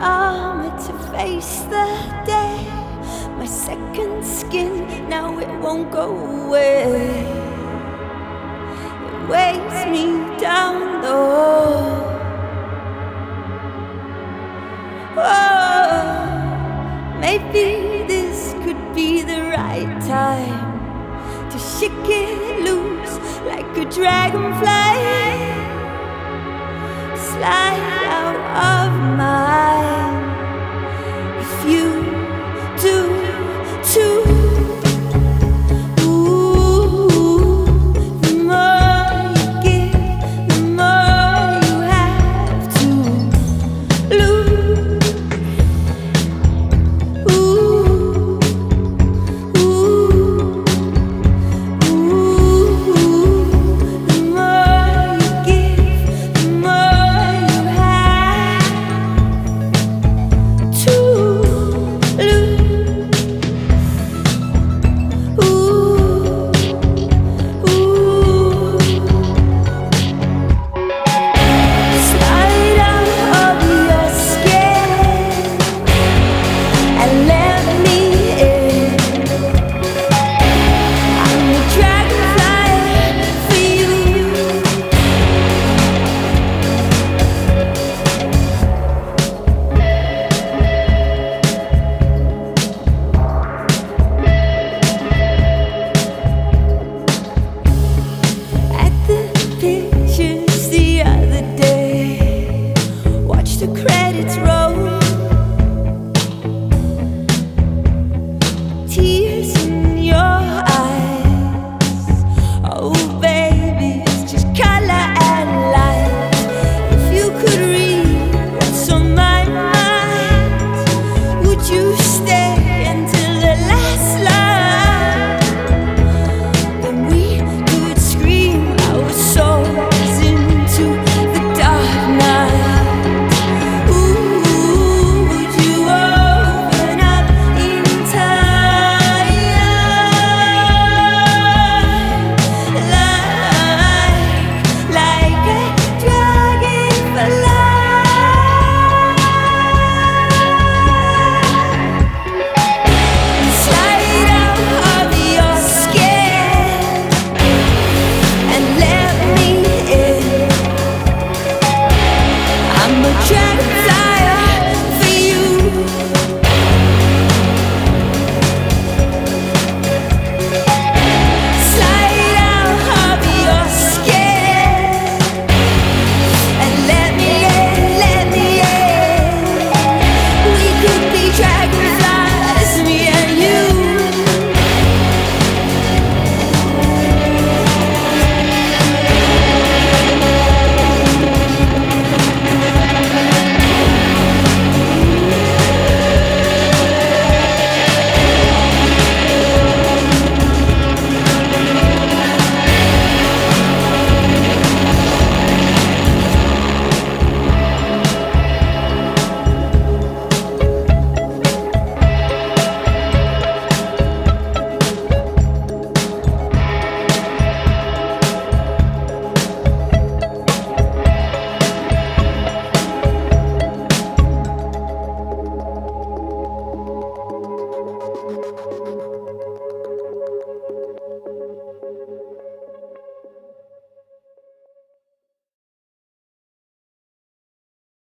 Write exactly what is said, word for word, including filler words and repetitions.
armor to face the day. My second skin, now it won't go away. It weighs me down though. Oh, maybe this could be the right time to shake it loose like a dragonfly. Slide out of mine. If you do too. Ooh, the more you give, the more you have to lose. Ooh, ooh, ooh. The more you give, the more you have to lose. The credits roll.